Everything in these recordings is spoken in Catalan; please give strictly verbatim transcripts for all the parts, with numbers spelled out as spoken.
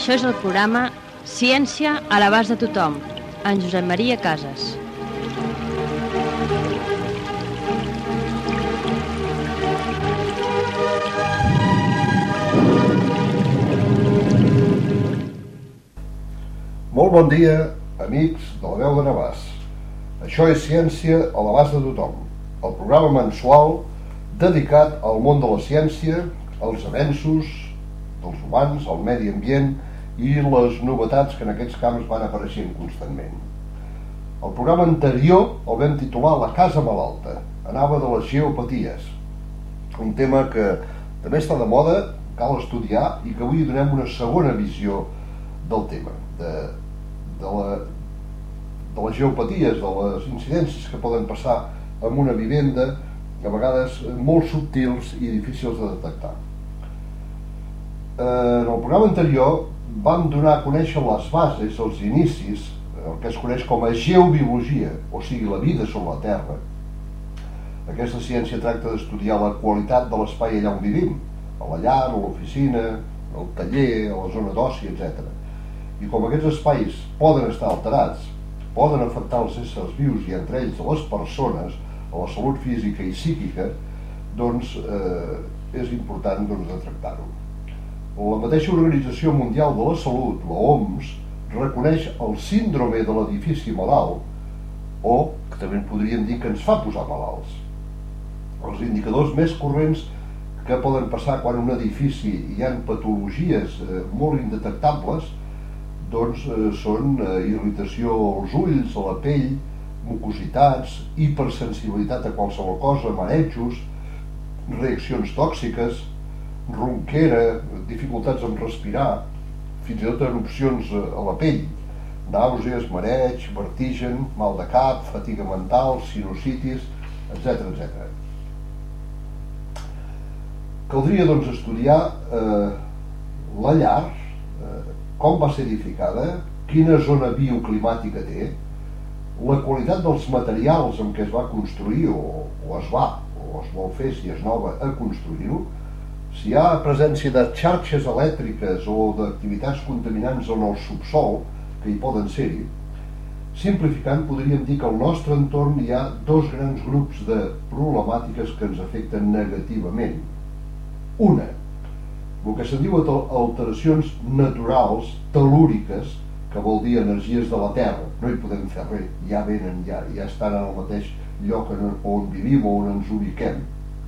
Això és el programa Ciència a l'abast de tothom, en Josep Maria Casas. Molt bon dia, amics de la veu de Navàs. Això és Ciència a l'abast de tothom, el programa mensual dedicat al món de la ciència, als avenços dels humans, al medi ambient i les novetats que en aquests camps van apareixent constantment. El programa anterior el vam titular La casa malalta, anava de les geopaties, un tema que també està de moda, cal estudiar i que avui donem una segona visió del tema, de, de, la, de les geopaties, de les incidències que poden passar en una vivenda, a vegades molt subtils i difícils de detectar. En el programa anterior vam donar a conèixer les bases, els inicis, el que es coneix com a geobiologia, o sigui, la vida sobre la Terra. Aquesta ciència tracta d'estudiar la qualitat de l'espai allà on vivim, a la llar, a l'oficina, al taller, a la zona d'oci, etcètera. I com aquests espais poden estar alterats, poden afectar els éssers vius i entre ells a les persones, a la salut física i psíquica, doncs eh, és important doncs, de tractar-ho. La mateixa Organització Mundial de la Salut, la O M S, reconeix el síndrome de l'edifici malalt, o que també podríem dir que ens fa posar malalts. Els indicadors més corrents que poden passar quan en un edifici hi ha patologies eh, molt indetectables, doncs eh, són eh, irritació als ulls, a la pell, mucositats, hipersensibilitat a qualsevol cosa, marejos, reaccions tòxiques, ronquera, dificultats en respirar, fins i tot erupcions a la pell, nàusees, mareig, vertigen, mal de cap, fatiga mental, sinusitis, etcètera, etcètera. Caldria doncs estudiar eh, la llar, eh, com va ser edificada, quina zona bioclimàtica té, la qualitat dels materials amb què es va construir o, o es va, o es vol fer si és nova a construir-ho, si hi ha presència de xarxes elèctriques o d'activitats contaminants en el subsol, que hi poden ser-hi. Simplificant, podríem dir que al nostre entorn hi ha dos grans grups de problemàtiques que ens afecten negativament. Una, el que se'n diu alteracions naturals, tel·lúriques, que vol dir energies de la Terra. No hi podem fer res, ja venen, ja, ja estan en el mateix lloc on vivim o on ens ubiquem.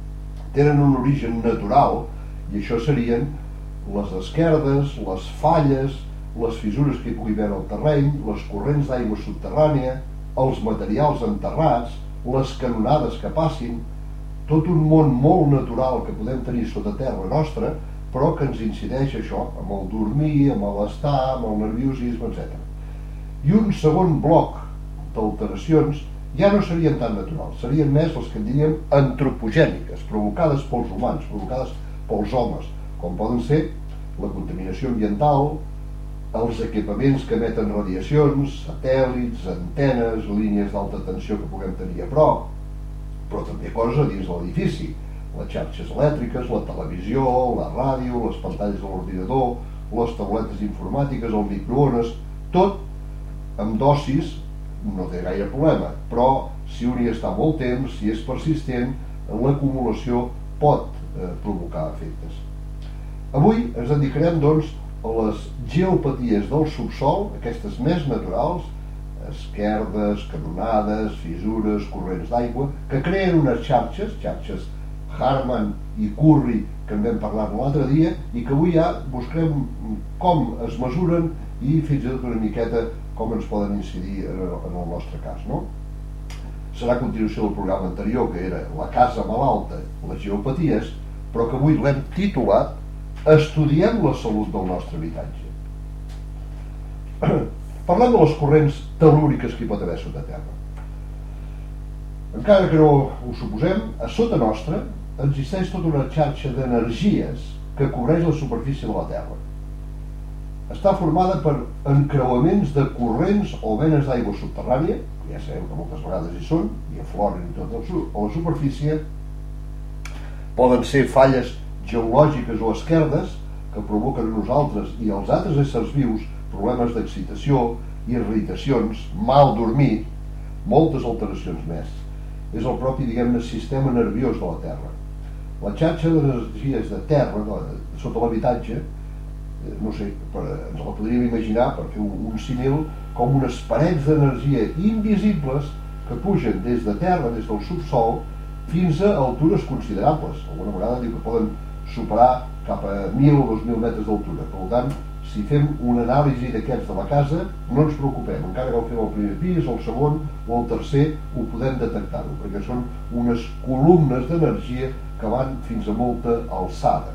Tenen un origen natural, i això serien les esquerdes, les falles, les fissures que hi pugui haver al terreny, les corrents d'aigua subterrània, els materials enterrats, les canonades que passin, tot un món molt natural que podem tenir sota terra nostra, però que ens incideix això, amb el dormir, amb l'estar, amb el nerviosisme, etcètera. I un segon bloc d'alteracions ja no serien tan naturals, serien més les que en diríem antropogèniques, provocades pels humans, provocades pels homes, com poden ser la contaminació ambiental, els equipaments que emeten radiacions, satèl·lits, antenes, línies d'alta tensió que puguem tenir a prop, però també coses a dins de l'edifici, les xarxes elèctriques, la televisió, la ràdio, les pantalles de l'ordinador, les tauletes informàtiques, el microones, tot amb dosis no té gaire problema, però si un hi està molt temps, si és persistent, l'acumulació pot eh, provocar efectes. Avui ens dedicarem doncs a les geopaties del subsol, aquestes més naturals, esquerdes, canonades, fissures, corrents d'aigua, que creen unes xarxes, xarxes Harman i Curry, que en vam parlar l'altre dia, i que avui ja busquem com es mesuren i fins i tot una miqueta com ens poden incidir en el, en el nostre cas, no? Serà a continuació del programa anterior, que era La casa malalta, les geopaties, però que avui l'hem titulat Estudiem la salut del nostre habitatge. Parlem de les corrents tel·lúriques que hi pot haver sota terra. Encara que no ho suposem, a sota nostra existeix tota una xarxa d'energies que cobreix la superfície de la Terra. Està formada per encreuaments de corrents o venes d'aigua subterrània, que ja sabeu que moltes vegades hi són, i afloren tot a la superfície. Poden ser falles geològiques o esquerdes, que provoquen a nosaltres i als altres éssers vius problemes d'excitació, irritacions, mal dormir, moltes alteracions més. És el propi, diguem-ne, sistema nerviós de la Terra. La xarxa d'energies de terra, de, sota l'habitatge, no sé, per, ens la podríem imaginar, per fer un, un símil, com unes parets d'energia invisibles que pugen des de terra, des del subsol, fins a altures considerables. Alguna vegada diu que poden superar cap a mil o dos mil metres d'altura. Per tant, si fem una anàlisi d'aquests de la casa, no ens preocupem, encara que el fem al primer pis, al segon o al tercer, ho podem detectar-ho, perquè són unes columnes d'energia que van fins a molta alçada.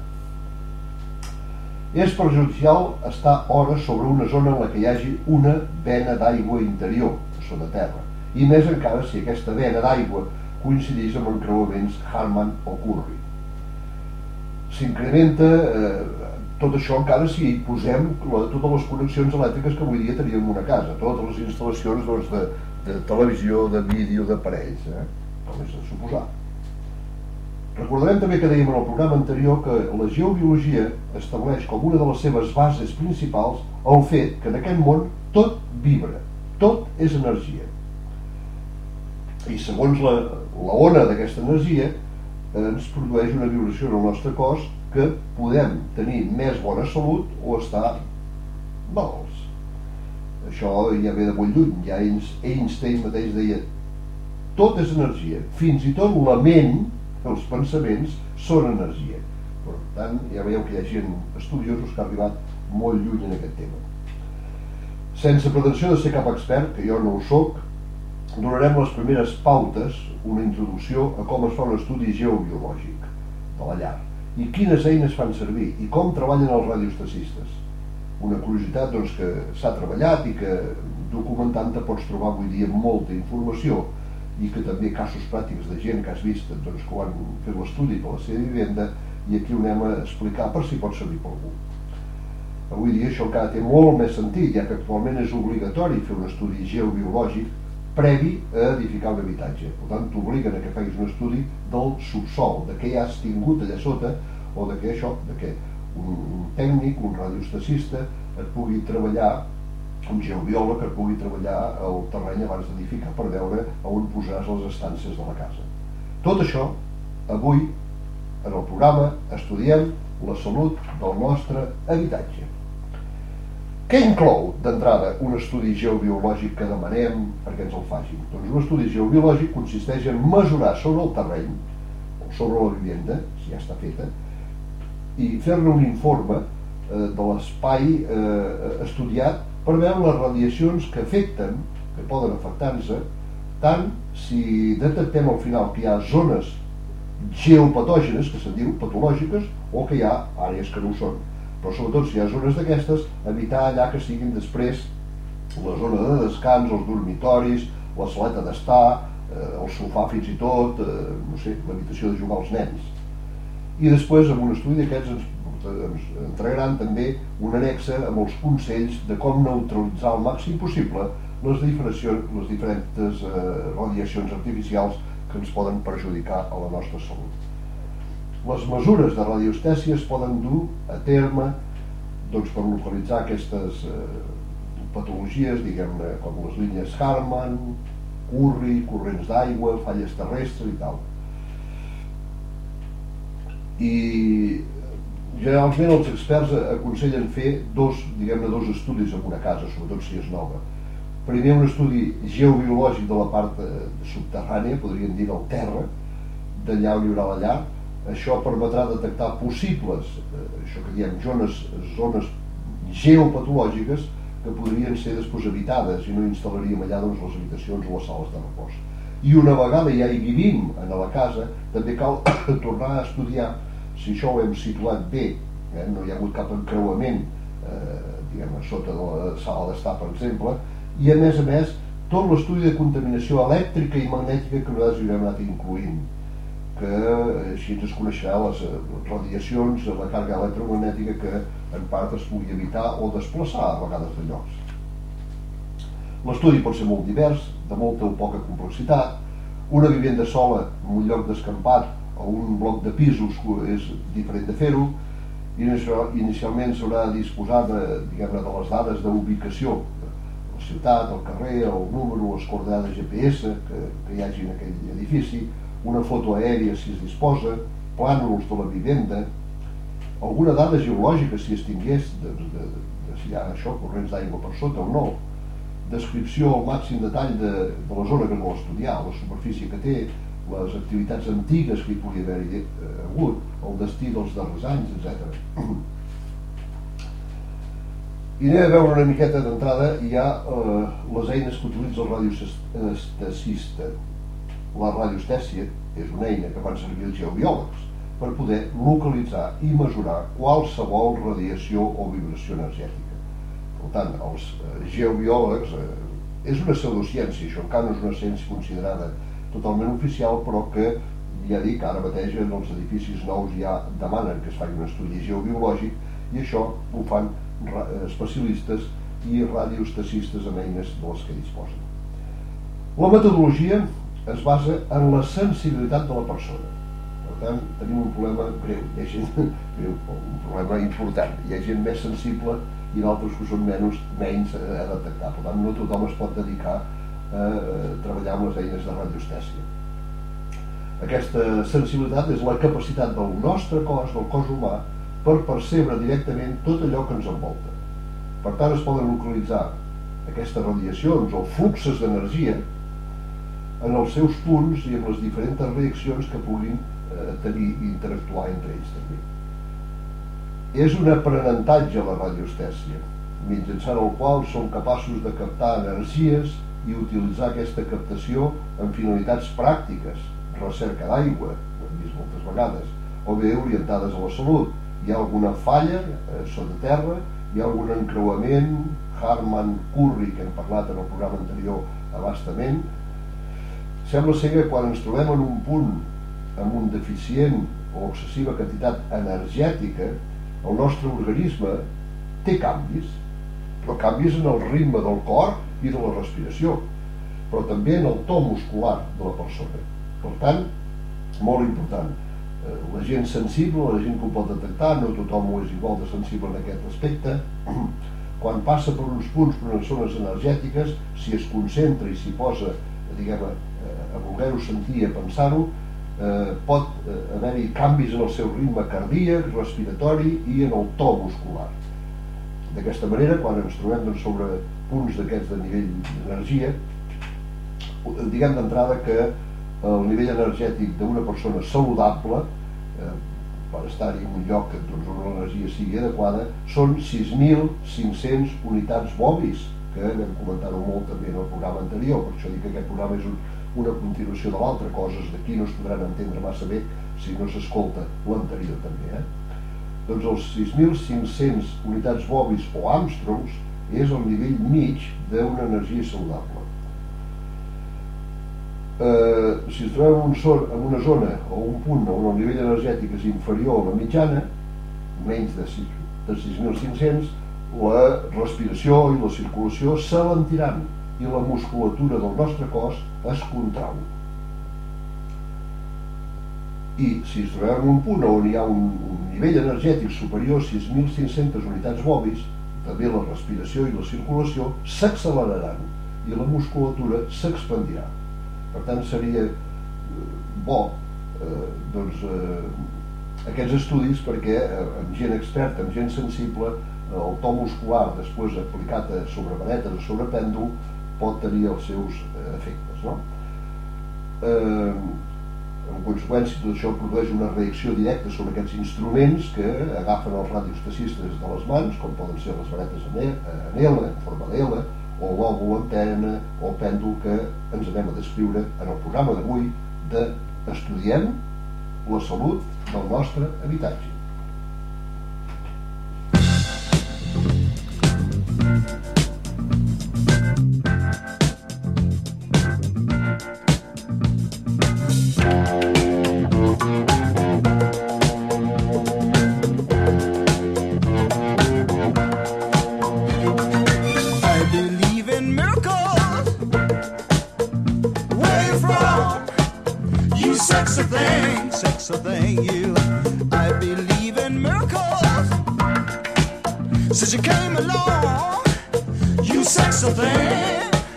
És perjudicial estar hores sobre una zona en la que hi hagi una vena d'aigua interior, sota terra, i més encara si aquesta vena d'aigua coincideix amb encreuaments Harman o Curry. S'incrementa eh, tot això encara si hi posem la, totes les connexions elèctriques que avui dia teníem en una casa, totes les instal·lacions doncs, de, de televisió, de vídeo, d'aparells, eh? com és de suposar. Recordarem també que dèiem en el programa anterior que la geobiologia estableix com una de les seves bases principals el fet que en aquest món tot vibra, tot és energia. I segons la, la ona d'aquesta energia ens produeix una vibració en el nostre cos que podem tenir més bona salut o estar malalts. Això ja ve de molt lluny, ja Einstein mateix deia tot és energia, fins i tot la ment, els pensaments són energia. Per tant, ja veieu que hi ha gent estudiosos que ha arribat molt lluny en aquest tema. Sense pretensió de ser cap expert, que jo no ho soc, donarem les primeres pautes, una introducció a com es fa un estudi geobiològic de la llar i quines eines fan servir i com treballen els radioestacistes. Una curiositat doncs, que s'ha treballat i que documentant te pots trobar avui dia molta informació i que també casos pràctics de gent que has vist doncs, que ho han fet l'estudi per la seva vivenda i aquí ho anem a explicar per si pot servir per algú. Avui dia això encara té molt més sentit, ja que actualment és obligatori fer un estudi geobiològic previ a edificar un habitatge. Per tant, t'obliguen a que facis un estudi del subsol, de què ja has tingut allà sota, o de que això, de que un, un tècnic, un radioestacista, et pugui treballar, un geobiòleg que et pugui treballar el terreny abans d'edificar per veure on posaràs les estàncies de la casa. Tot això, avui, en el programa, estudiem la salut del nostre habitatge. Què inclou, d'entrada, un estudi geobiològic que demanem perquè ens el facin? Doncs un estudi geobiològic consisteix en mesurar sobre el terreny, o sobre la vivenda, si ja està feta, i fer-ne un informe eh, de l'espai eh, estudiat per veure les radiacions que afecten, que poden afectar-nos, tant si detectem al final que hi ha zones geopatògenes, que se'n diu, patològiques, o que hi ha àrees que no ho són. Però sobretot si hi ha zones d'aquestes, evitar allà que siguin després la zona de descans, els dormitoris, la saleta d'estar, eh, el sofà fins i tot, eh, no sé, l'habitació de jugar als nens. I després, amb un estudi d'aquests, ens, ens entregaran també un annexe amb els consells de com neutralitzar al màxim possible les, les diferents eh, radiacions artificials que ens poden perjudicar a la nostra salut. Les mesures de radioestèsia es poden dur a terme doncs, per localitzar aquestes eh, patologies, diguem-ne, com les línies Harman, Curry, corrents d'aigua, falles terrestres i tal. I generalment els experts aconsellen fer dos, diguem-ne, dos estudis en una casa, sobretot si és nova. Primer un estudi geobiològic de la part subterrània, podríem dir del terra, d'allà on hi haurà la llar. Això permetrà detectar possibles, eh, això que diem, zones, zones geopatològiques que podrien ser després habitades i no instal·laríem allà doncs, les habitacions o les sales de repòs. I una vegada ja hi vivim a la casa, també cal tornar a estudiar si això ho hem situat bé, eh, no hi ha hagut cap encreuament eh, diguem, sota de la sala d'estar, per exemple, i a més a més tot l'estudi de contaminació elèctrica i magnètica que nosaltres hi haurem anat incloent, que així ens coneixerà les radiacions, la càrrega electromagnètica que en part es pugui evitar o desplaçar a vegades de llocs. L'estudi pot ser molt divers, de molta o poca complexitat. Una vivenda sola en un lloc descampat o un bloc de pisos és diferent de fer-ho, Inicialment s'haurà de disposar de, diguem-ne, de les dades d'ubicació, la ciutat, el carrer, el número, les coordenades G P S que, que hi hagi en aquell edifici, una foto aèria si es disposa, plànols de la vivenda, alguna dada geològica si es tingués, de, de, de si hi ha això, corrents d'aigua per sota o no, descripció al màxim detall de, de la zona que es vol estudiar, la superfície que té, les activitats antigues que hi pugui haver-hi hagut, el destí dels darrers anys, etcètera. I anem a veure una miqueta d'entrada. Hi ha eh, les eines que utilitza el radioestesista. La radiostèsia és una eina que fan servir els geobiòlegs per poder localitzar i mesurar qualsevol radiació o vibració energètica. Per tant, els eh, geobiòlegs eh, és una pseudociència, això encara no és una ciència considerada totalment oficial, però que ja dic, ara mateix en els edificis nous ja demanen que es faci un estudi geobiològic, i això ho fan especialistes i radioestesistes en eines de les que disposen. La metodologia es basa en la sensibilitat de la persona. Per tant, tenim un problema greu, hi ha gent greu, un problema important. Hi ha gent més sensible i d'altres que són menys, menys a detectar. Per tant, no tothom es pot dedicar a treballar amb les eines de radiostèsia. Aquesta sensibilitat és la capacitat del nostre cos, del cos humà, per percebre directament tot allò que ens envolta. Per tant, es poden localitzar aquestes radiacions o fluxos d'energia en els seus punts i en les diferents reaccions que puguin eh, tenir i interactuar entre ells també. És un aprenentatge la radiostèsia, mitjançant el qual som capaços de captar energies i utilitzar aquesta captació en finalitats pràctiques, recerca d'aigua, ho hem vist moltes vegades, o bé orientades a la salut. Hi ha alguna falla eh, sota terra, hi ha algun encreuament, Harman-Curry, que hem parlat en el programa anterior abastament. Sembla ser que quan ens trobem en un punt amb un deficient o excessiva quantitat energètica, el nostre organisme té canvis, però canvis en el ritme del cor i de la respiració, però també en el to muscular de la persona. Per tant, molt important, la gent sensible, la gent que ho pot detectar, no tothom ho és igual de sensible en aquest aspecte, quan passa per uns punts, per unes zones energètiques, si es concentra i s'hi posa, diguem, a voler-ho sentir, a pensar-ho, eh, pot haver-hi canvis en el seu ritme cardíac, respiratori i en el to muscular. D'aquesta manera, quan ens trobem doncs, sobre punts d'aquests de nivell d'energia, diguem d'entrada que el nivell energètic d'una persona saludable, eh, per estar-hi en un lloc doncs, on l'energia sigui adequada, són sis mil cinc-cents unitats bovis, que vam comentar-ho molt també en el programa anterior. Per això dic que aquest programa és un, una continuació de l'altre, coses d'aquí no es podran entendre massa bé si no s'escolta l'anterior també. Eh? Doncs els sis mil cinc-cents unitats bovis o Armstrongs és el nivell mig d'una energia saludable. Eh, si es trobem un son, en una zona o un punt on el nivell energètic és inferior a la mitjana, menys de sis mil cinc-cents, la respiració i la circulació s'alentiran i la musculatura del nostre cos es contrau. I si es trobem en un punt on hi ha un, un nivell energètic superior a sis mil cinc-centes unitats bovis, també la respiració i la circulació s'acceleraran i la musculatura s'expandirà. Per tant, seria bo eh, doncs, eh, aquests estudis perquè eh, amb gent experta, amb gent sensible, eh, el to muscular després aplicat sobre varetes o sobre pèndol pot tenir els seus eh, efectes. No? Eh, en conseqüència, tot això produeix una reacció directa sobre aquests instruments que agafen els radiostesistes de les mans, com poden ser les varetes en L, en forma de L, o l'òvul, antena o pèndol que ens anem a descriure en el programa d'avui de Estudiem la salut del nostre habitatge. Sex a thing, sex a thing, you. I believe in miracles. since you came along, you sexy thing.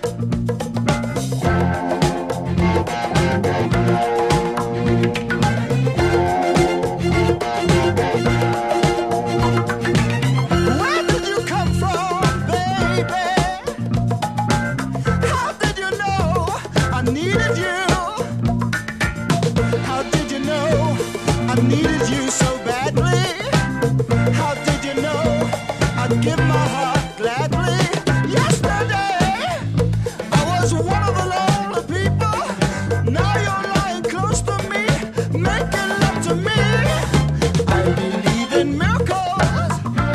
Give my heart gladly. Yesterday I was one of the lonely people. Now you're lying close to me, making love to me. I believe in miracles.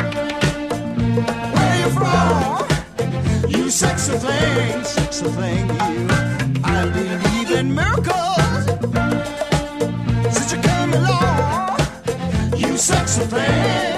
Where you from? You sexy thing, sexy thing, you. I believe in miracles. Since you came along, you sexy thing.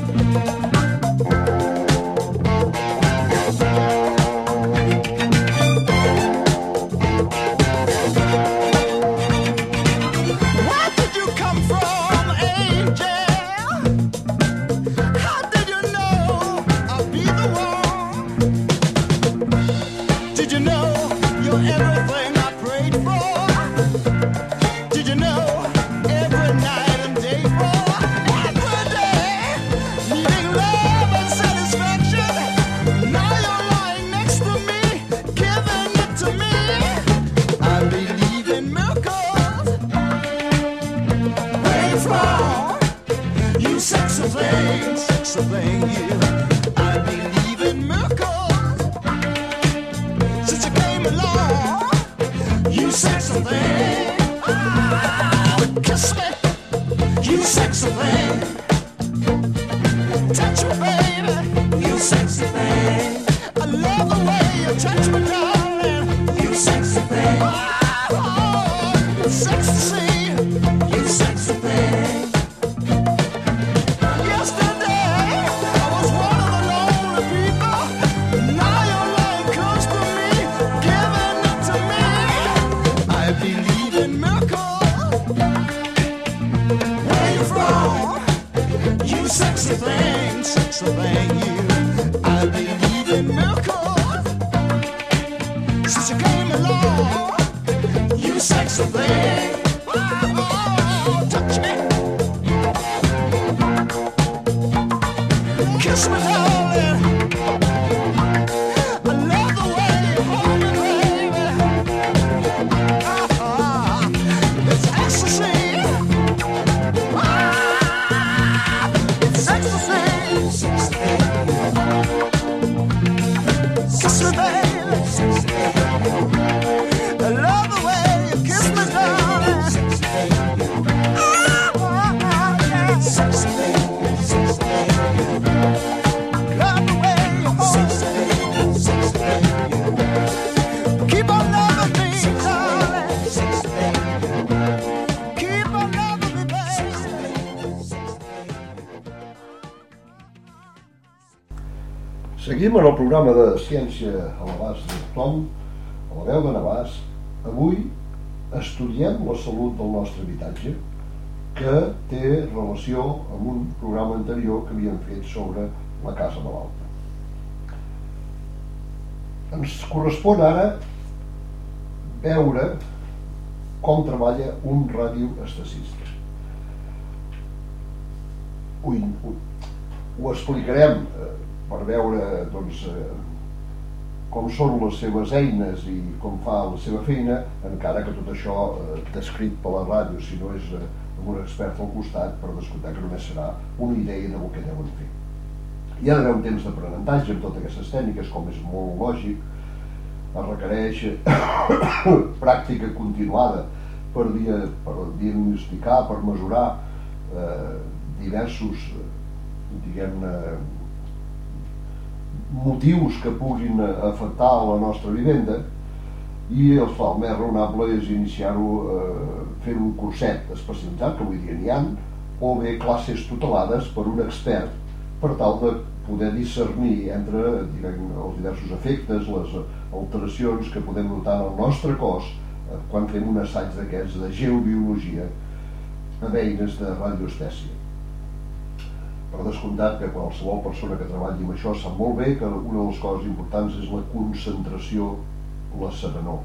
Seguim en el programa de Ciència a l'abast de tothom, a la veu de Navàs. Avui estudiem la salut del nostre habitatge, que té relació amb un programa anterior que havíem fet sobre la casa malalta. Ens correspon ara veure com treballa un radioestacista. Ho, ho, ho explicarem eh, per veure doncs, eh, com són les seves eines i com fa la seva feina, encara que tot això eh, descrit per la ràdio, si no és eh, amb un expert al costat, per descomptar que només serà una idea del que deuen fer. Hi ha d'haver un temps d'aprenentatge amb totes aquestes tècniques, com és molt lògic. Es requereix pràctica continuada per, dia, per diagnosticar, per mesurar eh, diversos diguem-ne motius que puguin afectar la nostra vivenda, i el, el més raonable és iniciar-ho eh, fent un curset especialitzat, que avui dia n'hi ha, o bé classes tutelades per un expert, per tal de poder discernir entre diguem, els diversos efectes, les alteracions que podem notar en el nostre cos eh, quan fem un assaig d'aquests de geobiologia amb eines de radioestèsia. Per descomptat que qualsevol persona que treballi amb això sap molt bé que una de les coses importants és la concentració, la serenor.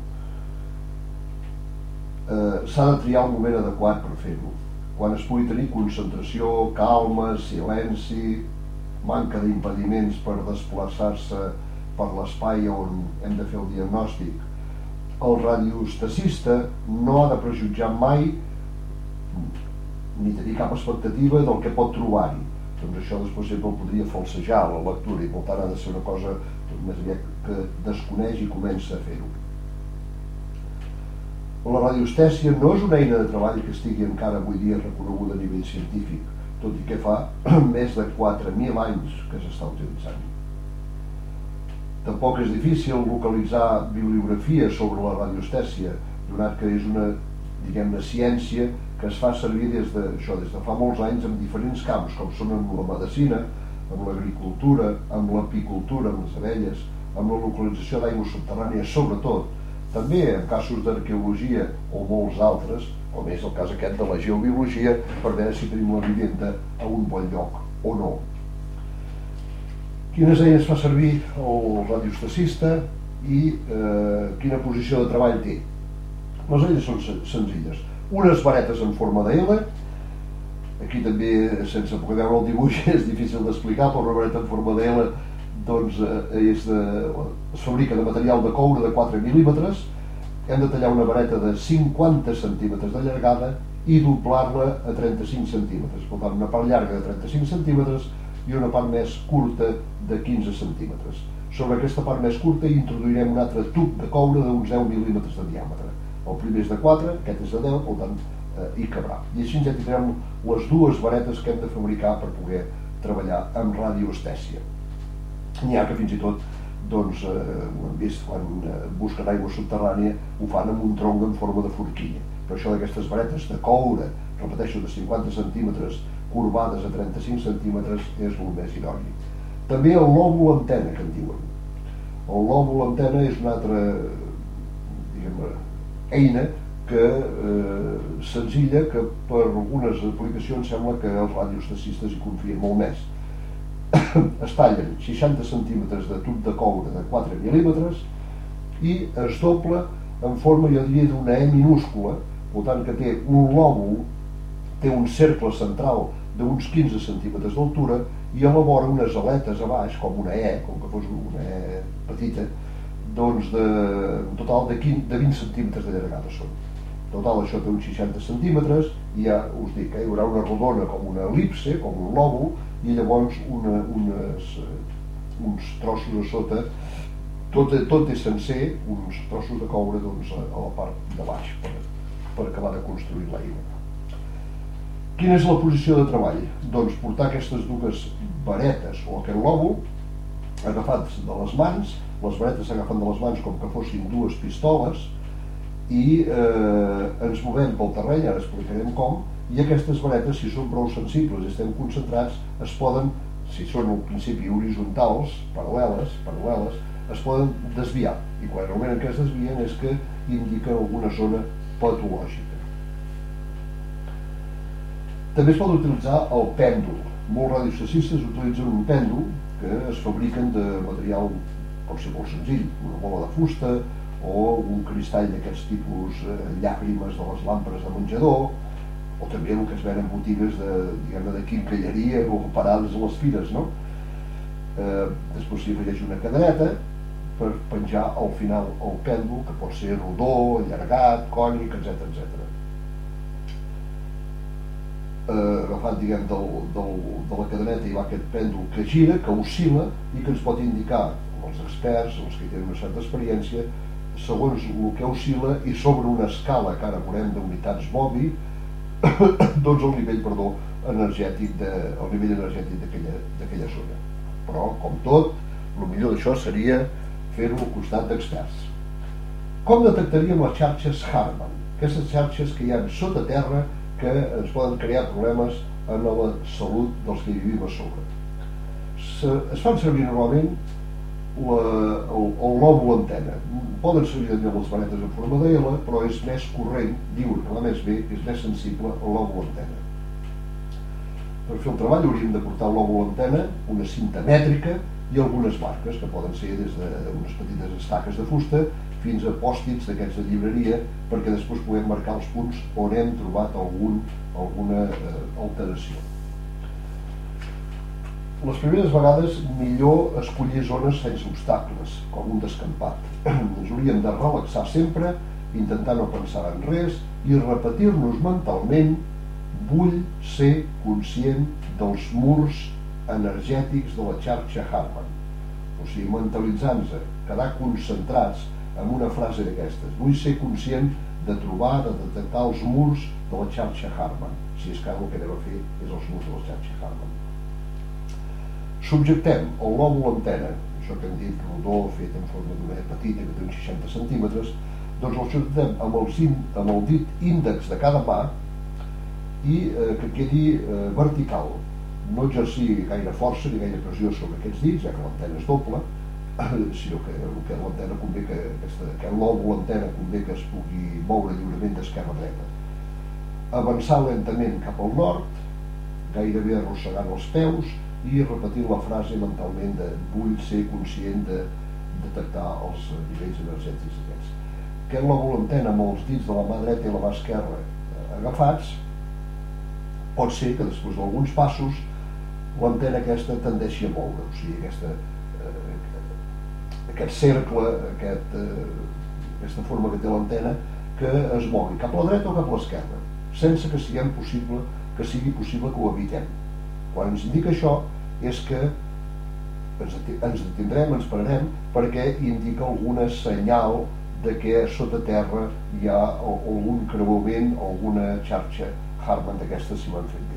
Eh, s'ha de triar el moment adequat per fer-ho. Quan es pugui tenir concentració, calma, silenci, manca d'impediments per desplaçar-se per l'espai on hem de fer el diagnòstic. El radiostesista no ha de prejutjar mai ni tenir cap expectativa del que pot trobar-hi. Doncs això després sempre el podria falsejar la lectura i per tant ha de ser una cosa més aviat que desconeix i comença a fer-ho. La radiostèsia no és una eina de treball que estigui encara avui dia reconeguda a nivell científic, tot i que fa més de quatre mil anys que s'està utilitzant. Tampoc és difícil localitzar bibliografia sobre la radiostèsia, donat que és una, diguem-ne, ciència que es fa servir des de, això, des de fa molts anys en diferents camps, com són en la medicina, en l'agricultura, en l'apicultura, amb les abelles, amb la localització d'aigües subterrànies, sobretot, també en casos d'arqueologia o molts altres, com és el cas aquest de la geobiologia, per veure si tenim la vivenda a un bon lloc o no. Quines eines fa servir el radiostesista i eh, quina posició de treball té? Les eines són senzilles. Unes varetes en forma de L, aquí també, sense poder veure el dibuix, és difícil d'explicar, però una vareta en forma de L doncs, eh, és de, es fabrica de material de coure de quatre mil·límetres. Hem de tallar una vareta de cinquanta centímetres de llargada i doblar-la a trenta-cinc centímetres. Per tant, una part llarga de trenta-cinc centímetres i una part més curta de quinze centímetres. Sobre aquesta part més curta hi introduirem un altre tub de coure d'uns deu mil·límetres de diàmetre. El primer és de quatre, aquest és de deu, per tant, eh, hi cabrà. I així ja tindrem les dues varetes que hem de fabricar per poder treballar amb radiostèsia. N'hi ha que fins i tot, doncs, eh, ho hem vist quan eh, busquen aigua subterrània, ho fan amb un tronc en forma de forquilla. Però això d'aquestes varetes de coure, repeteixo, de cinquanta centímetres, corbades a trenta-cinc centímetres, és el més idoni. També el lòbul antena, que en diuen. El lòbul antena és una altra, diguem-ne, eina que eh, senzilla, que per algunes aplicacions sembla que els radiostesistes hi confien molt més. Es tallen seixanta centímetres de tub de coure de quatre mil·límetres i es dobla en forma, jo diria, d'una E minúscula, per tant que té un lòbul, té un cercle central d'uns quinze centímetres d'altura i a la vora unes aletes a baix, com una E, com que fos una E petita, doncs de, en total de, quinze, de vint centímetres de llargada són. En total això té uns seixanta centímetres i ja us dic, eh, hi haurà una rodona com una elipse, com un lòbul, i llavors una, unes, uns trossos a sota, tot, tot és sencer, uns trossos de coure doncs, a la part de baix per, per acabar de construir l'eina. Quina és la posició de treball? Doncs portar aquestes dues varetes o aquest lòbul agafats de les mans, les varetes s'agafen de les mans com que fossin dues pistoles i eh, ens movem pel terreny, ara explicarem com, i aquestes varetes, si són prou sensibles i estem concentrats, es poden, si són al principi horitzontals, paral·leles, paral·leles, es poden desviar. I quan realment que es desvien és que indica alguna zona patològica. També es pot utilitzar el pèndol. Molts radiostesistes utilitzen un pèndol que es fabriquen de material, pot ser molt senzill, una bola de fusta o un cristall d'aquests tipus eh, llàgrimes de les làmperes de menjador, o també el que es ven en botigues de, diguem-ne, de quinquelleria o parades a les fires, no? Eh, després s'hi afegeix una cadeneta per penjar al final el pèndol, que pot ser rodó, allargat, cònic, etcètera, etcètera. Eh, agafant, diguem, del, del, de la cadeneta hi va aquest pèndol que gira, que oscil·la i que ens pot indicar, els experts, els que tenen una certa experiència, segons el que oscil·la i sobre una escala que ara veurem d'unitats Bobi, doncs el nivell, perdó, energètic de, el nivell energètic d'aquella zona. Però, com tot, el millor d'això seria fer-ho al costat d'experts. Com detectaríem les xarxes Harman? Aquestes xarxes que hi ha sota terra que ens poden crear problemes en la salut dels que vivim a sobre. Se, es fan servir normalment la, el, el lòbul antena. Poden servir també les varetes en forma de L, però és més corrent, diuen que va més bé, és més sensible al lòbul antena. Per fer el treball hauríem de portar el lòbul antena, una cinta mètrica i algunes marques, que poden ser des d'unes petites estaques de fusta fins a pòstits d'aquests de llibreria, perquè després puguem marcar els punts on hem trobat algun, alguna eh, alteració. Les primeres vegades millor escollir zones sense obstacles, com un descampat. Ens hauríem de relaxar sempre, intentar no pensar en res i repetir-nos mentalment: vull ser conscient dels murs energètics de la xarxa Harman. O sigui, mentalitzant-nos, quedar concentrats en una frase d'aquestes: vull ser conscient de trobar, de detectar els murs de la xarxa Harman. Si és que el que anem a fer és els murs de la xarxa Harman. Subjectem el lòbul antena, això que hem dit rodó, fet en forma d'una petita que té uns seixanta centímetres, doncs el subjectem amb el, amb el dit índex de cada mà i eh, que quedi eh, vertical. No exercir gaire força ni gaire pressió sobre aquests dits, ja que l'antena és doble, sinó que el que l'antena convé que, aquesta, que el lòbul antena convé que es pugui moure lliurement d'esquerra a dreta. Avançar lentament cap al nord, gairebé arrossegant els peus, i repetir la frase mentalment de vull ser conscient de detectar els nivells energètics aquests. Aquest lòbul antena amb els dits de la mà dreta i la mà esquerra agafats, pot ser que després d'alguns passos l'antena aquesta tendeixi a moure, o sigui, aquesta, eh, aquest cercle, aquest, eh, aquesta forma que té l'antena, que es mogui cap a la dreta o cap a l'esquerra, sense que siguem possible, que sigui possible que ho evitem. Quan ens indica això és que ens detindrem, ens pararem, perquè indica alguna senyal de que sota terra hi ha algun creuament, alguna xarxa Harman d'aquestes, si ho hem fet bé.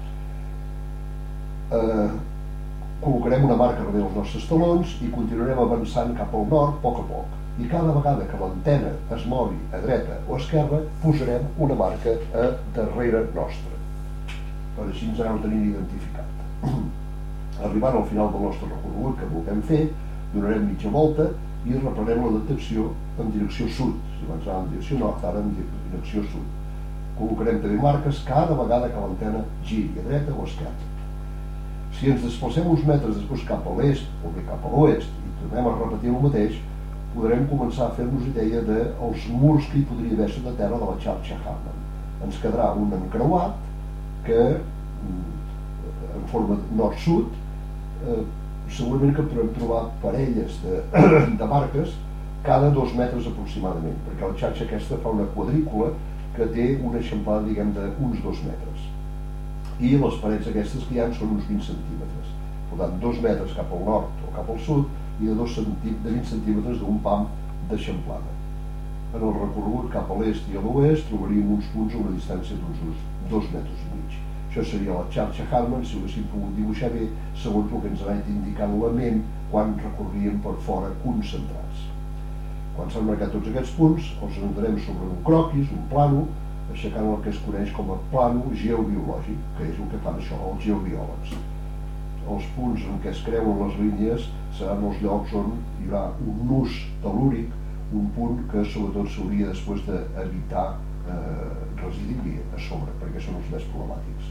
Eh, col·locarem una marca darrere els nostres talons i continuarem avançant cap al nord a poc a poc. I cada vegada que l'antena es mogui a dreta o a esquerra, posarem una marca a darrere nostra, per així ens aneu tenint identificat. Arribant al final del nostre recorregut que volem fer, donarem mitja volta i reprenem la detecció en direcció sud. Si abans anàvem en direcció nord, ara en direcció sud. Col·locarem també marques cada vegada que l'antena giri a dreta o a esquerra. Si ens desplacem uns metres després cap a l'est o bé cap a l'oest i tornem a repetir el mateix, podrem començar a fer-nos idea dels murs que hi podria haver sota terra de la xarxa Harman. Ens quedarà un encreuat que, en forma nord-sud, eh, segurament que podrem trobar parelles de, de marques cada dos metres aproximadament, perquè la xarxa aquesta fa una quadrícula que té una eixamplada, diguem, d'uns dos metres. I les parets aquestes que hi ha són uns vint centímetres. Per tant, dos metres cap al nord o cap al sud i de, dos de vint centímetres d'un pam d'eixamplada. En el recorregut cap a l'est i a l'oest trobaríem uns punts a una distància d'uns dos metres i mig. Això seria la xarxa Harman, si ho haguéssim pogut dibuixar bé, segons el que ens ha anat indicant la ment quan recorríem per fora concentrats. Quan s'han marcat tots aquests punts, els anotarem sobre un croquis, un plano, aixecant el que es coneix com a plano geobiològic, que és el que fan això, els geobiòlegs. Els punts en què es creuen les línies seran els llocs on hi haurà un nus tel·lúric, un punt que sobretot s'hauria després d'evitar eh, residir a sobre, perquè són els més problemàtics.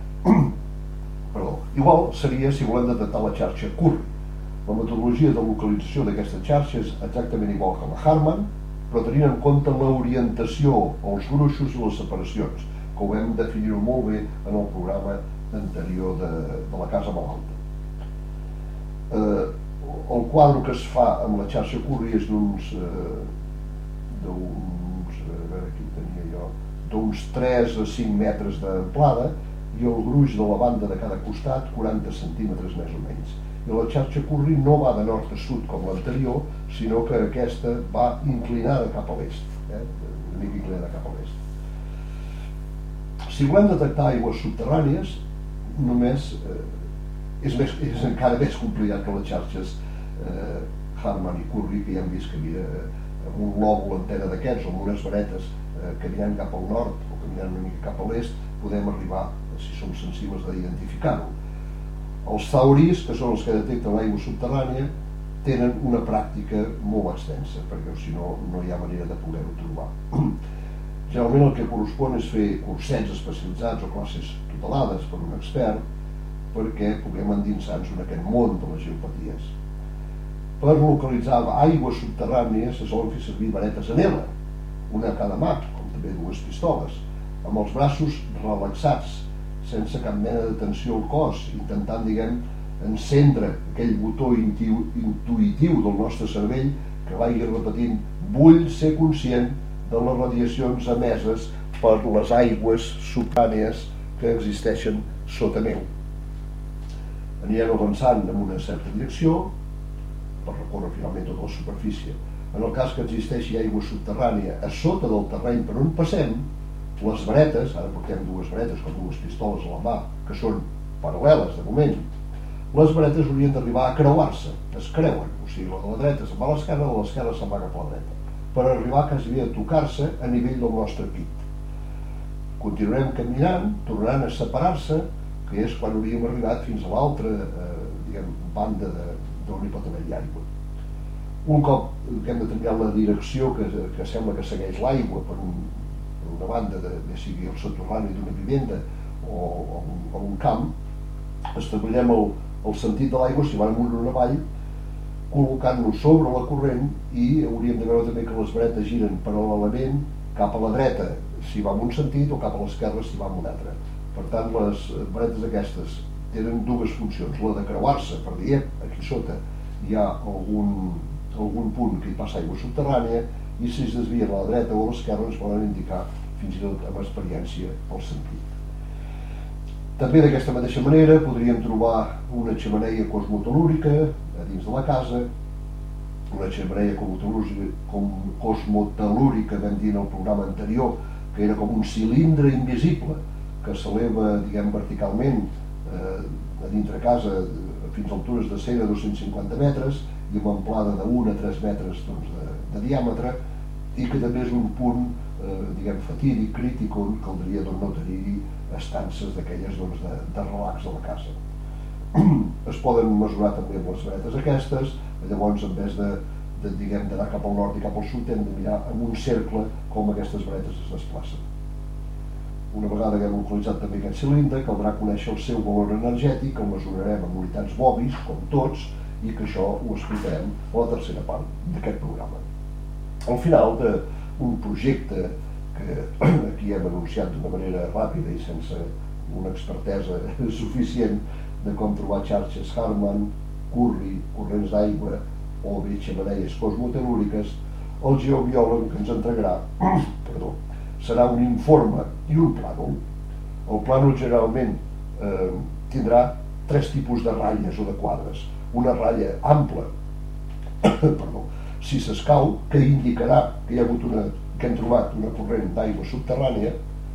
Perdó. Igual seria si volem detectar la xarxa Curry. La metodologia de localització d'aquesta xarxa és exactament igual que la Harman, però tenint en compte l'orientació, els gruixos i les separacions, que ho vam definir molt bé en el programa anterior de, de la Casa Malalta. Eh, el quadre que es fa amb la xarxa Curry és d'uns eh, d'uns a veure aquí ho tenia jo d'uns tres a cinc metres d'amplada i el gruix de la banda de cada costat quaranta centímetres més o menys. I la xarxa Curry no va de nord a sud com l'anterior, sinó que aquesta va inclinada cap a l'est, eh? una mica inclinada cap a l'est. Si volem detectar aigües subterrànies, només eh, és, més, és encara més complicat que les xarxes eh, Harman i Curry, que ja hem vist que havia amb un lòbul antena d'aquests o amb unes varetes eh, caminant cap al nord o caminant una mica cap a l'est, podem arribar, si som sensibles, d'identificar-ho. Els tauris, que són els que detecten l'aigua subterrània, tenen una pràctica molt extensa, perquè si no, no hi ha manera de poder-ho trobar. Generalment el que correspon és fer cursets especialitzats o classes tutelades per un expert perquè puguem endinsar-nos en aquest món de les geopaties. Per localitzar aigües subterrànies se solen fer servir varetes en L, una a cada mà, com també dues pistoles, amb els braços relaxats, sense cap mena de tensió al cos, intentant, diguem, encendre aquell botó intu intuïtiu del nostre cervell que vagi repetint: vull ser conscient de les radiacions emeses per les aigües subterrànies que existeixen sota neu. Anirem avançant en una certa direcció per recórrer finalment tota la superfície. En el cas que existeixi aigua subterrània a sota del terreny per on passem, les varetes, ara portem dues varetes com dues pistoles a la mà, que són paral·leles de moment, les varetes haurien d'arribar a creuar-se, es creuen, o sigui, la de la dreta se'n va a l'esquerra, la de l'esquerra se'n va cap a la dreta, per arribar quasi a tocar-se a nivell del nostre pit. Continuarem caminant, tornaran a separar-se, que és quan hauríem arribat fins a l'altra eh, diguem, banda d'on hi pot haver-hi aigua. Un cop que hem determinat la direcció que, que sembla que segueix l'aigua per, un, per una banda, de, de sigui el soterrani d'una vivenda o, o, un, o un camp, establirem el, el sentit de l'aigua si va amunt o avall, col·locant-nos sobre la corrent, i hauríem de veure també que les varetes giren paral·lelament cap a la dreta si va en un sentit o cap a l'esquerra si va en un altre. Per tant, les varetes aquestes tenen dues funcions: la de creuar-se per dir, aquí sota hi ha algun, algun punt que hi passa aigua subterrània, i si es desvien a la dreta o a l'esquerra ens poden indicar fins i tot amb experiència el sentit. També d'aquesta mateixa manera podríem trobar una xemeneia cosmotelúrica a dins de la casa. Una xemeneia cosmotelúrica, vam dir en el programa anterior, que era com un cilindre invisible que s'eleva, diguem, verticalment eh, a dintre casa fins a altures de cent a dos-cents cinquanta metres i amb amplada d'un a tres metres doncs, de, de diàmetre, i que també és un punt eh, diguem, fatídic, crític, on caldria doncs, no tenir estances d'aquelles doncs, de, de relax a la casa. Es poden mesurar també amb les varetes aquestes. Llavors, en vez de, de diguem, d'anar cap al nord i cap al sud, hem de mirar en un cercle com aquestes varetes es desplacen. Una vegada que hem localitzat també aquest cilindre, caldrà conèixer el seu valor energètic, el mesurarem amb unitats bobis, com tots, i que això ho explicarem a la tercera part d'aquest programa. Al final d'un projecte que aquí hem anunciat d'una manera ràpida i sense una expertesa suficient de com trobar xarxes Harman, Curry, corrents d'aigua o bé xemeneies cosmotelúriques, el geobiòleg que ens entregarà perdó, serà un informe i un plànol. El plànol generalment eh, tindrà tres tipus de ratlles o de quadres. Una ratlla ampla, perdó, si s'escau, que indicarà que hi ha hagut una, que hem trobat una corrent d'aigua subterrània,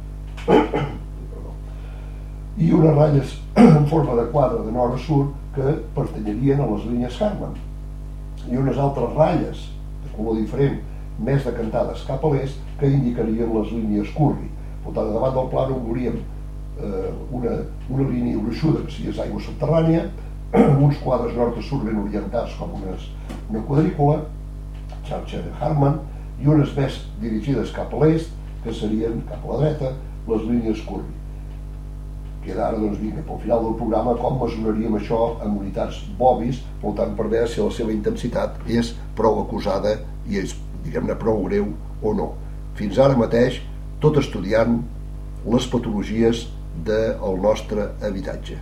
i unes ratlles en forma de quadre de nord a sud que pertanyerien a les línies Harman, i unes altres ratlles de color diferent, més decantades cap a l'est, que indicarien les línies Curry. Per tant, davant del plànol veuríem eh, una, una línia gruixuda, que si és aigua subterrània, uns quadres nord a sud ben orientats com unes, una quadrícula, xarxa Harman, i unes més dirigides cap a l'est, que serien cap a la dreta, les línies Curry. Queda ara, doncs, vinga, pel final del programa, com mesuraríem això amb unitats bobis, per tant, per veure si la seva intensitat és prou acusada i és, diguem-ne, prou greu o no. Fins ara mateix, tot estudiant les patologies del nostre habitatge.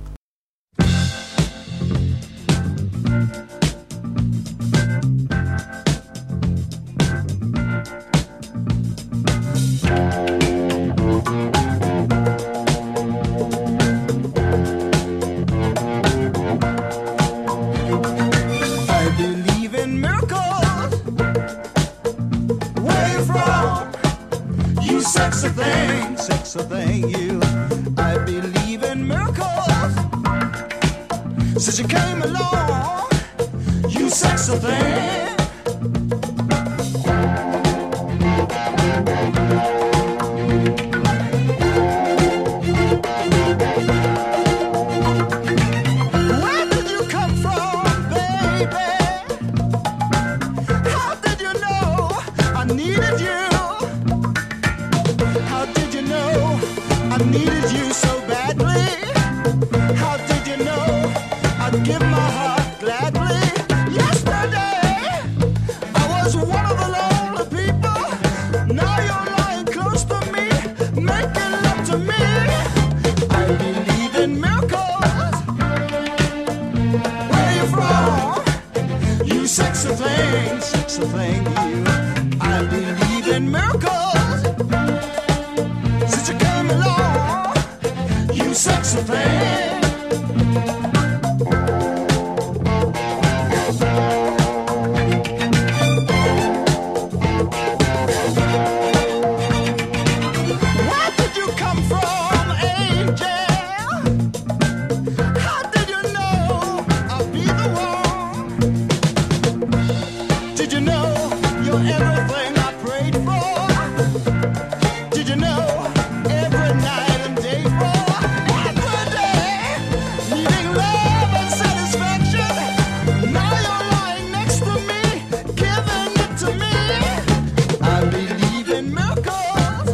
Sexy thing, sexy thing, you. I believe in miracles. Since you came along, you sexy thing. Where did you come from, baby? How did you know I needed you? I needed you so badly. How did you know I'd give my heart gladly? Yesterday I was one of the lonely people. Now you're lying close to me, making love to me. I believe in miracles. Where you from? You sexy thing, sexy thing, you. I believe in miracles. Since you came along, you sexy thing. Where did you come from, angel? How did you know I'd be the one? Did you know you're everything I prayed for? Did you know every night and day for every day, needing love and satisfaction? Now you're lying next to me, giving it to me. I believe in miracles.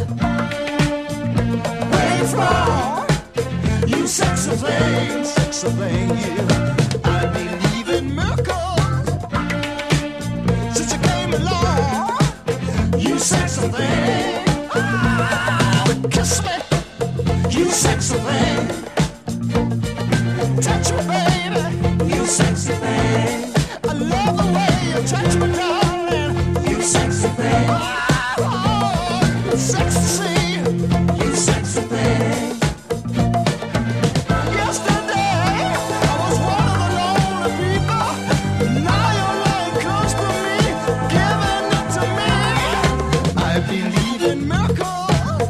Where you from? You sexy thing, sexy thing, you. I believe in miracles. Since you came along, you sexy thing. Ah, kiss me, you sexy thing. Touch me, baby, you sexy thing. I love the way you touch me, darling, you sexy thing. Oh, it's sexy to see, you sexy thing. Yesterday, I was one of the lonely people. Now you're lying close to me, giving it to me. I believe in miracles.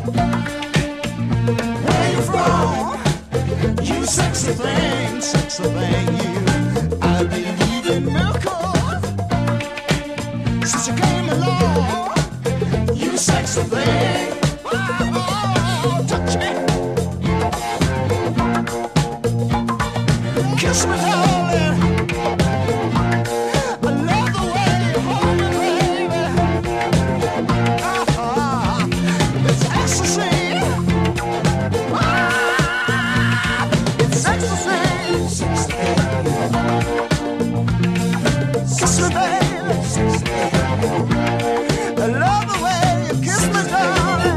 Where you from? You sexy thing, sexy thing, you. I believe in miracles. Since you came along, you sexy thing. Oh, touch me. Kiss me, darling. I love the way you hold me, baby. Ah, it's ecstasy. Ah, it's ecstasy. Kiss me, baby. I love the way you kiss me, darling.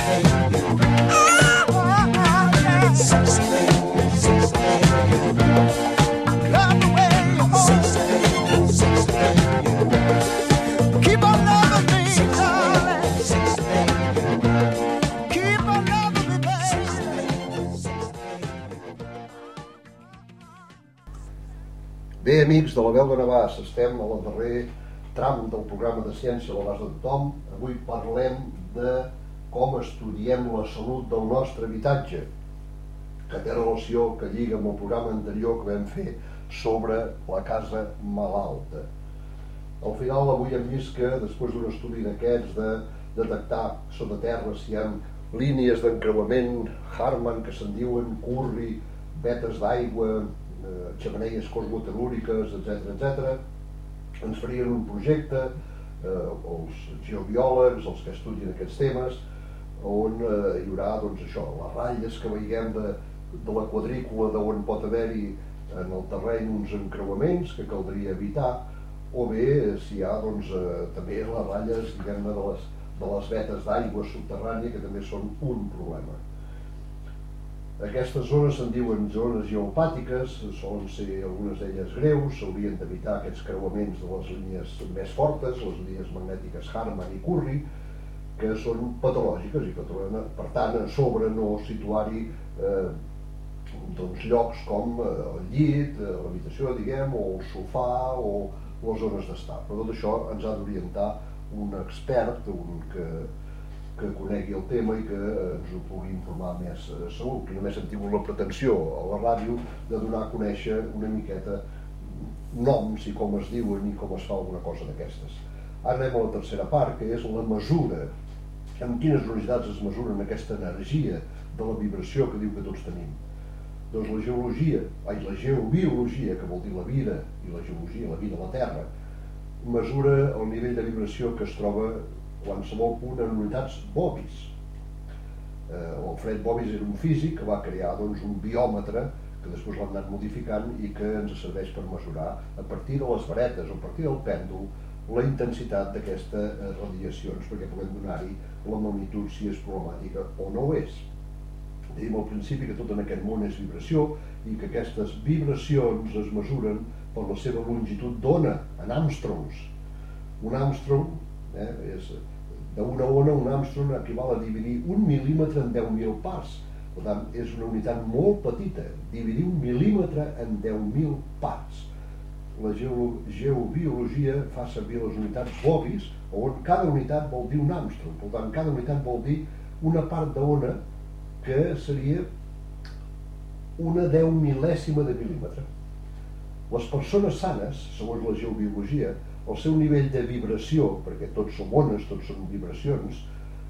Ah, yeah. Love the way you hold me. Keep on loving me, darling. Keep on loving me, baby. Bé, amics de la Veu de Navàs, estem al darrer tram del programa de Ciència a l'abast de tothom. Avui parlem de com estudiem la salut del nostre habitatge, que té relació, que lliga amb el programa anterior que vam fer sobre la casa malalta. Al final, avui hem vist que, després d'un estudi d'aquests, de detectar sota terra si hi ha línies d'encreuament Harman, que se'n diuen Curry, vetes d'aigua, eh, xemeneies cosmotelúriques, etcètera, etcètera, ens farien un projecte, eh, els geobiòlegs, els que estudien aquests temes, on eh, hi haurà, doncs, això, les ratlles que veiem de, de la quadrícula d'on pot haver-hi en el terreny uns encreuaments que caldria evitar, o bé si hi ha, doncs, eh, també les ratlles, diguem-ne, de les, de les vetes d'aigua subterrània, que també són un problema. Aquestes zones se'n diuen zones geopàtiques, solen ser algunes d'elles greus, s'haurien d'evitar aquests creuaments de les línies més fortes, les línies magnètiques Harman i Curry, que són patològiques i que trobem, per tant, a sobre no situar-hi eh, doncs, llocs com eh, el llit, eh, l'habitació, diguem, o el sofà o les zones d'estar. Però tot això ens ha d'orientar un expert, un que, que conegui el tema i que ens ho pugui informar més segur, que només hem tingut la pretensió a la ràdio de donar a conèixer una miqueta noms i com es diuen i com es fa alguna cosa d'aquestes. Ara anem a la tercera part, que és la mesura. Amb quines unitats es mesuren aquesta energia de la vibració que diu que tots tenim? Doncs la geologia, ai, la geobiologia, que vol dir la vida, i la geologia, la vida a la Terra, mesura el nivell de vibració que es troba qualsevol punt en unitats bovis. Eh, Alfred Bovis era un físic que va crear doncs, un biòmetre que després l'han anat modificant i que ens serveix per mesurar a partir de les varetes o a partir del pèndol la intensitat d'aquestes radiacions perquè puguem donar-hi la magnitud si és problemàtica o no ho és. Dèiem al principi que tot en aquest món és vibració i que aquestes vibracions es mesuren per la seva longitud d'ona en Armstrongs. Un Armstrong eh, és d'una ona, un Armstrong equival a dividir un mil·límetre en deu mil parts. Per tant, és una unitat molt petita. Dividir un mil·límetre en deu mil parts. La geobiologia fa servir les unitats bovis, on cada unitat vol dir un Armstrong. Per tant, cada unitat vol dir una part d'ona que seria una deu mil·lèsima de mil·límetre. Les persones sanes, segons la geobiologia, el seu nivell de vibració, perquè tots som ones, tots són vibracions,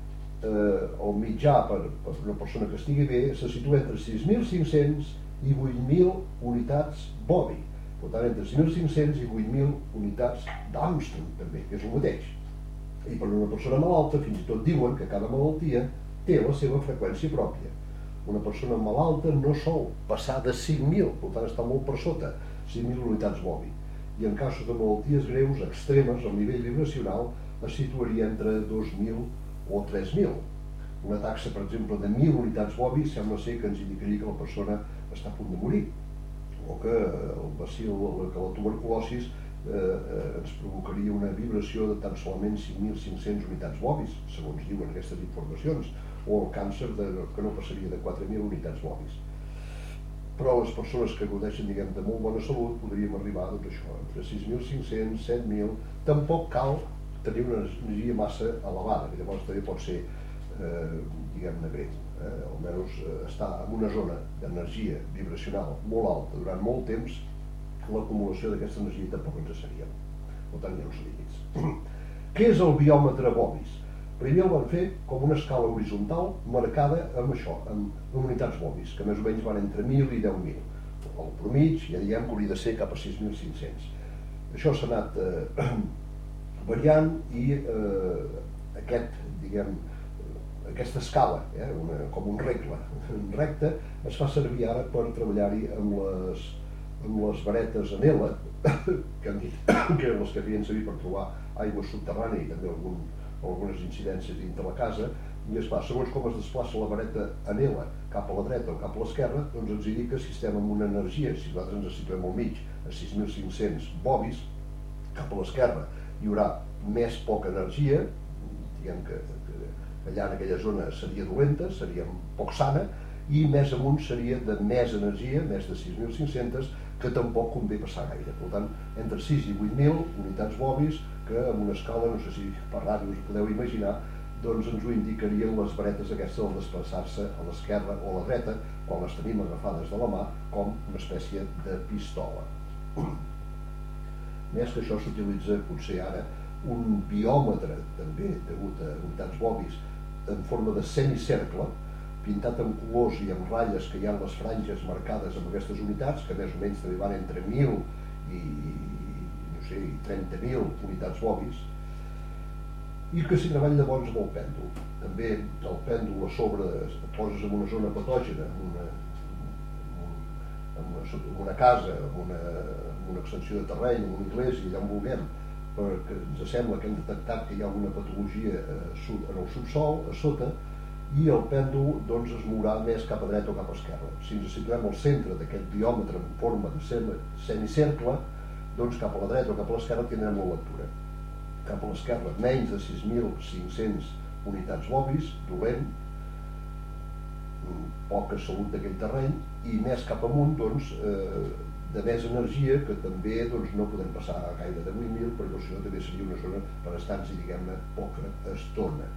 eh, el mitjà per, per una persona que estigui bé se situa entre sis mil cinc-cents i vuit mil unitats Bovi. Per tant, entre sis mil cinc-cents i vuit mil unitats d'Armstrong, també, que és el mateix. I per una persona malalta, fins i tot diuen que cada malaltia té la seva freqüència pròpia. Una persona malalta no sol passar de cinc mil, per tant està molt per sota, cinc mil unitats Bovi. I en casos de malalties greus, extremes, el nivell vibracional es situaria entre dos mil o tres mil. Una taxa, per exemple, de mil unitats Bovi sembla ser que ens indicaria que la persona està a punt de morir, o que el bacil, que la tuberculosis eh, eh, ens provocaria una vibració de tan solament cinc mil cinc-cents unitats Bovis, segons diuen aquestes informacions, o el càncer de, que no passaria de quatre mil unitats Bovis. Però les persones que gaudeixen, diguem, de molt bona salut podríem arribar, doncs això, entre sis mil cinc-cents, set mil. Tampoc cal tenir una energia massa elevada, que llavors també pot ser, eh, diguem-ne, greu. Eh? Almenys eh, estar en una zona d'energia vibracional molt alta durant molt temps, l'acumulació d'aquesta energia tampoc ens seria. Per tant, hi ha uns límits. Què és el biòmetre Bovis? Primer el van fer com una escala horitzontal marcada amb això, amb unitats Bovis, que més o menys van entre mil i deu mil. El promig, ja diguem que hauria de ser cap a sis mil cinc-cents. Això s'ha anat eh, variant i eh, aquest, diguem, aquesta escala, eh, una, com un regle recte, es fa servir ara per treballar-hi amb les, amb les varetes en L, que han dit que eren les que feien servir per trobar aigua subterrània i també algun algunes incidències dintre la casa, i esclar, segons com es desplaça la vareta en L cap a la dreta o cap a l'esquerra, doncs ens indica si estem amb una energia. Si nosaltres ens situem al mig a sis mil cinc-cents Bovis, cap a l'esquerra hi haurà més poca energia, diguem que, que allà en aquella zona seria dolenta, seria poc sana, i més amunt seria de més energia, més de sis mil cinc-cents, que tampoc convé passar gaire. Per tant, entre sis i vuit mil unitats Bovis, que amb una escala, no sé si per ràdio us podeu imaginar, doncs ens ho indicarien les varetes aquestes al desplaçar-se a l'esquerra o a la dreta, quan les tenim agafades de la mà, com una espècie de pistola. Més que això s'utilitza potser ara un biòmetre, també degut a unitats Bovis, en forma de semicercle, pintat amb colors i amb ratlles que hi ha les franges marcades amb aquestes unitats, que més o menys també van entre mil i, no sé, i trenta mil unitats Bovis, i que s'hi treballa llavors amb el pèndol. També el pèndol a sobre et poses en una zona patògena, en una, en una, en una casa, en una, en una extensió de terreny, en una iglesia, allà on vulguem, perquè ens sembla que hem detectat que hi ha alguna patologia en el subsol, a sota, i el pèndol doncs, es mourà més cap a dreta o cap a esquerra. Si ens situem al centre d'aquest biòmetre en forma de semicercle, doncs cap a la dreta o cap a l'esquerra tindrem la lectura. Cap a l'esquerra menys de sis mil cinc-cents unitats Bovis, dolent, poca salut d'aquell terreny, i més cap amunt doncs, eh, de més energia, que també doncs, no podem passar gaire de vuit mil, perquè si no també seria una zona per estar-hi, diguem-ne, poca estona.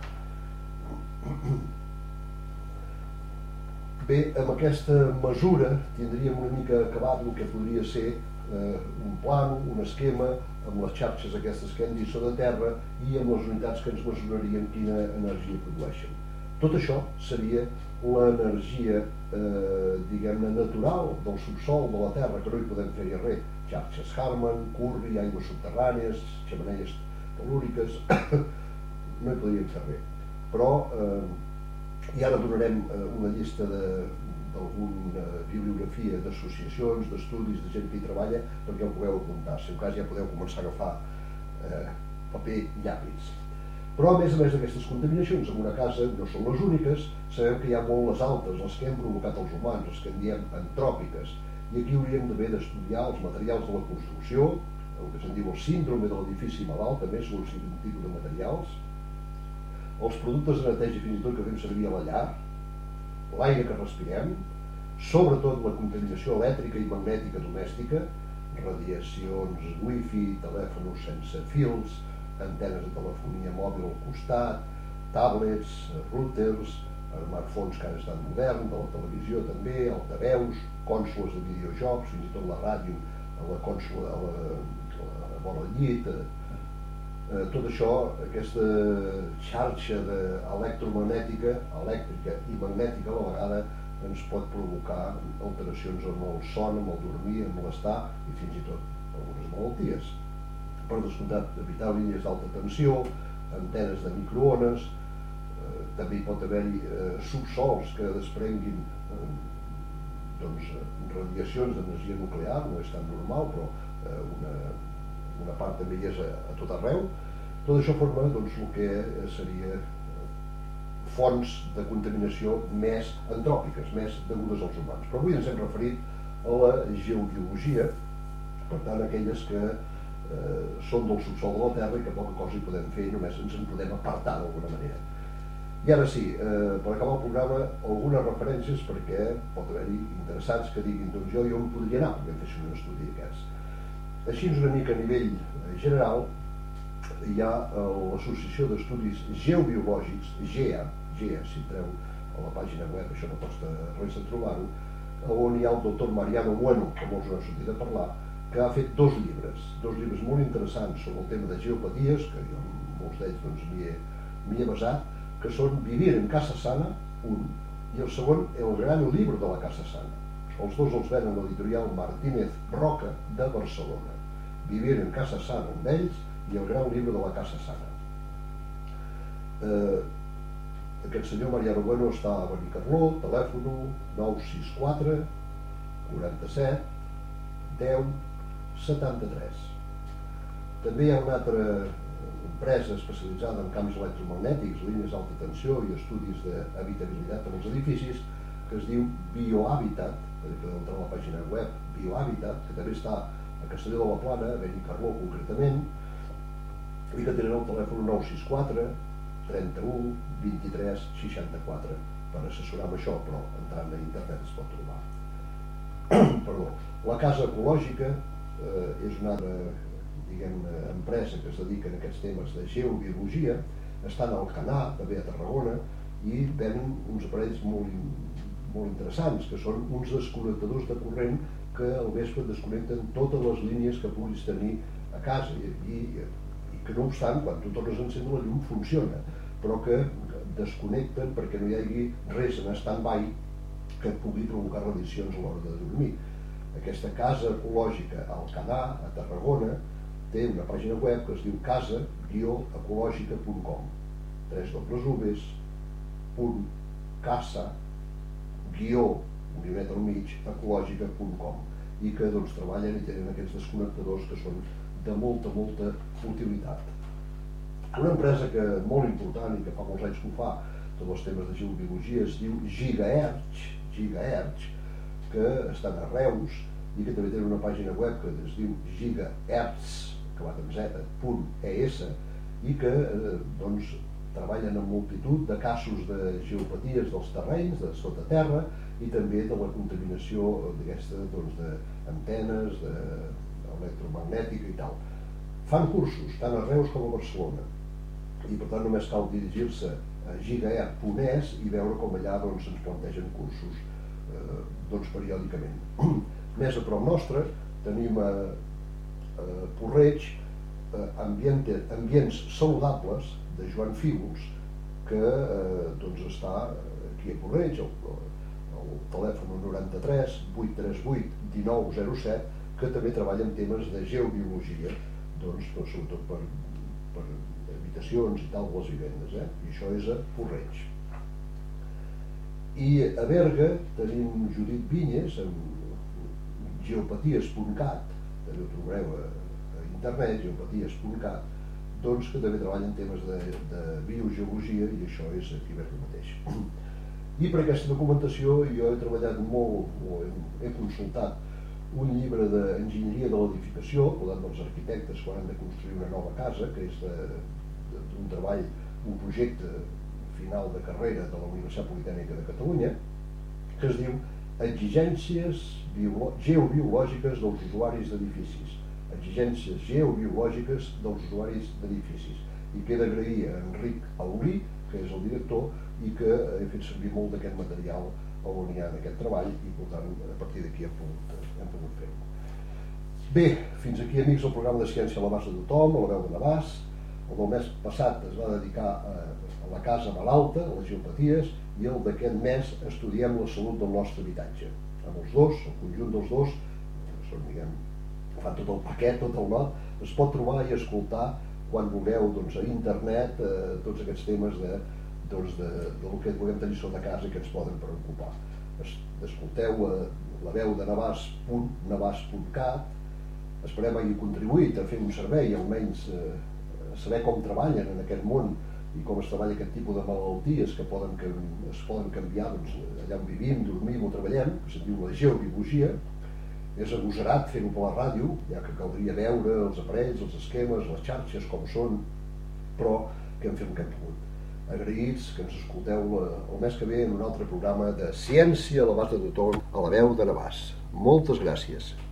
Bé, amb aquesta mesura tindríem una mica acabat el que podria ser eh, un plano, un esquema, amb les xarxes aquestes que hem dit sota terra i amb les unitats que ens mesurarien quina energia produeixen. Tot això seria l'energia, eh, diguem-ne, natural del subsol de la Terra, que no hi podem fer res. Xarxes Harman, Curry, aigües subterrànies, xemeneies telúriques, no hi podríem fer res. Però eh, I ara donarem una llista d'alguna bibliografia d'associacions, d'estudis, de gent que hi treballa, perquè ho pugueu apuntar. Si en cas ja podeu començar a agafar eh, paper i llapis. Però a més a més d'aquestes contaminacions en una casa no són les úniques, sabem que hi ha molt les altres, les que hem provocat els humans, les que en diem antròpiques, i aquí hauríem d'haver d'estudiar els materials de la construcció, el que se'n diu el síndrome de l'edifici malalt, també segons quin tipus de materials, els productes de neteja fins i tot que fem servir a la llar, l'aire que respirem, sobretot la contaminació elèctrica i magnètica domèstica, radiacions wifi, telèfons sense fils, antenes de telefonia mòbil al costat, tablets, routers, smartphones que ara estan moderns, de la televisió també, altaveus, cònsoles de videojocs, fins i tot la ràdio, la cònsola a la, a la vora del llit, eh, tot això, aquesta xarxa electromagnètica, elèctrica i magnètica a la vegada, ens pot provocar alteracions en el son, en el dormir, en l'estar i fins i tot algunes malalties. Per descomptat, evitar línies d'alta tensió, antenes de microones, eh, també hi pot haver-hi eh, subsols que desprenguin eh, doncs, radiacions d'energia nuclear, no és tan normal, però eh, una, una part també hi és a, a tot arreu. Tot això forma doncs, el que seria fonts de contaminació més antròpiques, més degudes als humans. Però avui ens hem referit a la geobiologia, per tant, aquelles que eh, són del subsol de la Terra i que poca cosa hi podem fer i només ens en podem apartar d'alguna manera. I ara sí, eh, per acabar el programa, algunes referències perquè pot haver-hi interessats que diguin doncs jo i on podria anar perquè em fessin un estudi d'aquests. Així una mica a nivell general hi ha l'Associació d'Estudis Geobiològics, GEA, GEA, si entreu a la pàgina web, això no costa res de trobar-ho, on hi ha el doctor Mariano Bueno, que molts no han sortit a parlar, que ha fet dos llibres, dos llibres molt interessants sobre el tema de geopaties, que jo molts d'ells doncs, m'hi he, m'hi he basat, que són Vivir en Casa Sana, un, i el segon, El gran libro de la Casa Sana. Els dos els ven a l'editorial Martínez Roca de Barcelona. Vivir en Casa Sana, un d'ells, i El gran libro de la Casa Sana. Eh, aquest senyor Mariano Bueno està a Benicarló, telèfon nou sis quatre, quaranta-set, deu, setanta-tres. També hi ha una altra empresa especialitzada en canvis electromagnètics, línies d'alta tensió i estudis d'habitabilitat en els edificis, que es diu Biohabitat, que podeu entrar a la pàgina web Biohabitat, que també està a Castelló de la Plana, a Benicarló concretament, i que tenen el telèfon nou sis quatre, trenta-u, vint-i-tres, seixanta-quatre per assessorar amb això, però entrant a internet es pot trobar. Perdó. La Casa Ecològica eh, és una altra diguem, empresa que es dedica a aquests temes de geobiologia, estan al Canà, també a Tarragona, i venen uns aparells molt, molt interessants, que són uns desconnectadors de corrent que al vespre desconnecten totes les línies que puguis tenir a casa i, i, i que no obstant, quan tu tornes a encendre la llum funciona, però que desconnecten perquè no hi hagi res en stand-by que pugui provocar radiacions a l'hora de dormir. Aquesta casa ecològica al Canà, a Tarragona, té una pàgina web que es diu casa guió ecològica punt com, tres dobles uves, punt, casa, guió, un guionet al mig, ecològica punt com, i que doncs, treballen i tenen aquests desconnectadors que són de molta, molta utilitat. Una empresa que molt important i que fa molts anys que ho fa, tots els temes de geobiologia, es diu Gigahertz, Gigahertz, que estan a Reus i que també tenen una pàgina web que es diu gigahertz, acabat amb z, punt es, i que eh, doncs, treballen en multitud de casos de geopaties dels terrenys, de sota terra, i també de la contaminació d'aquesta doncs, d'antenes, d'electromagnètica i tal. Fan cursos, tant a Reus com a Barcelona, i per tant només cal dirigir-se a gigahertz punt es i veure com allà doncs, ens plantegen cursos eh, doncs, periòdicament. Més a prop nostre tenim a, a Porreig eh, ambiente, Ambients Saludables de Joan Fígols, que eh, doncs, està aquí a Porreig, el, el telèfon noranta-tres vuit tres vuit dinou zero set, que també treballa en temes de geobiologia, doncs, doncs sobretot per, per habitacions i tal, les vivendes, eh? I això és a Porreig. I a Berga tenim Judit Vinyes amb geopaties punt cat, també ho trobareu a, a internet, geopaties punt cat, doncs que també treballen temes de, de biogeologia, i això és aquí a Berga mateix. I per aquesta documentació jo he treballat molt, o he, he consultat un llibre d'enginyeria de l'edificació, parlant dels arquitectes quan han de construir una nova casa, que és d'un treball, un projecte final de carrera de la Universitat Politècnica de Catalunya, que es diu Exigències geobiològiques dels usuaris d'edificis. Exigències geobiològiques dels usuaris d'edificis. I queda agrair a Enric Aulí, que és el director, i que he fet servir molt d'aquest material on hi ha en aquest treball, i per tant a partir d'aquí hem pogut, hem pogut fer-ho. Bé, fins aquí, amics, el programa de Ciència a l'abast de tothom, a la veu de Navàs. El del mes passat es va dedicar a, a la casa malalta, a les geopaties, i el d'aquest mes estudiem la salut del nostre habitatge. Amb els dos, el conjunt dels dos, són, diguem, fan tot el paquet, tot el lot, es pot trobar i escoltar quan vulgueu, doncs, a internet eh, tots aquests temes de, doncs, de, de, de lo que vulguem tenir sota casa i que ens poden preocupar. Es, escolteu eh, la veu de navàs punt cat, esperem hagi contribuït a fer un servei, almenys eh, saber com treballen en aquest món i com es treballa aquest tipus de malalties que poden, que es poden canviar, doncs, allà on vivim, dormim o treballem, que se'n diu la geobiologia. És agosarat fer-ho per la ràdio, ja que caldria veure els aparells, els esquemes, les xarxes, com són, però que hem fet el que hem pogut. Agraïts que ens escolteu el mes que ve en un altre programa de Ciència a l'abast de tothom, a la veu de Navàs. Moltes gràcies.